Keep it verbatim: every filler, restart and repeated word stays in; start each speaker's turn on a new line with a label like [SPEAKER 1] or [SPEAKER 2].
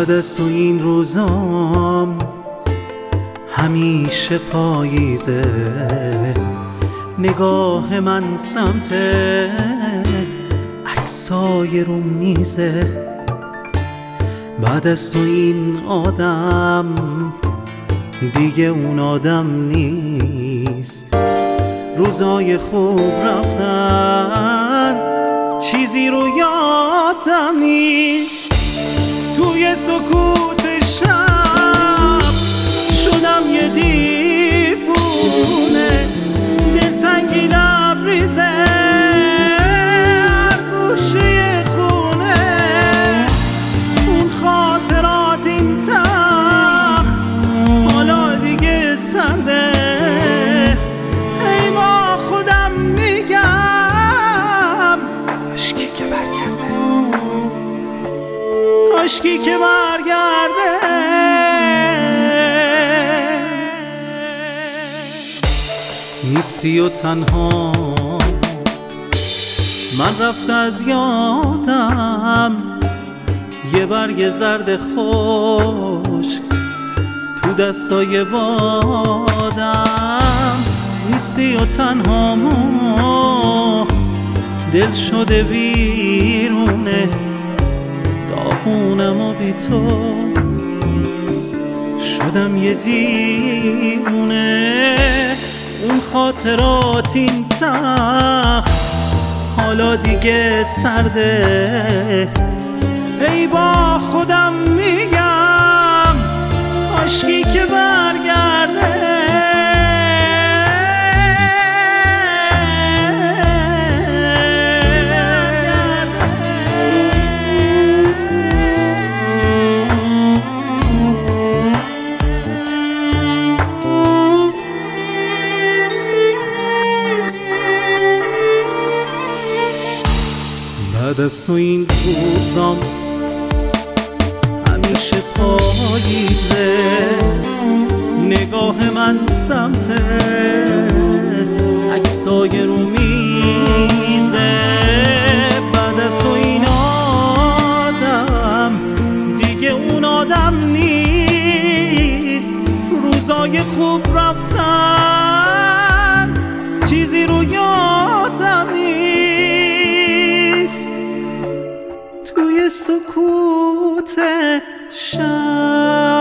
[SPEAKER 1] بعد از تو این روزام همیشه پاییزه، نگاه من سمت عکسای رو میزه. بعد از تو این آدم دیگه اون آدم نیست، روزای خوب رفتن چیزی رو یادم نیست. توی سکوت شب شدم یه دیوونه، دلتنگی لبریزه هر گوشه خونه. اون خاطرات این تخت حالا دیگه سرده، ای با خودم میگم کاشکی که برگرده، کاشکی که برگرده. نیستی و تنها من رفت از یادم، یه برگ زرد خشک تو دستای بادم. نیستی و تنها ما دل شده ویرونه، داغونم و بی تو شدم یه دیوونه. اون خاطرات این تخت حالا دیگه سرده، ای با خودم میگم کاشکی که برگرده. بعد از تو این روزام همیشه پاییزه، نگاه من سمت عکسای رو میزه. بعد از تو این آدم دیگه اون آدم نیست، روزای خوب رفتن چیزی رو یادم نیست. توی سکوت شب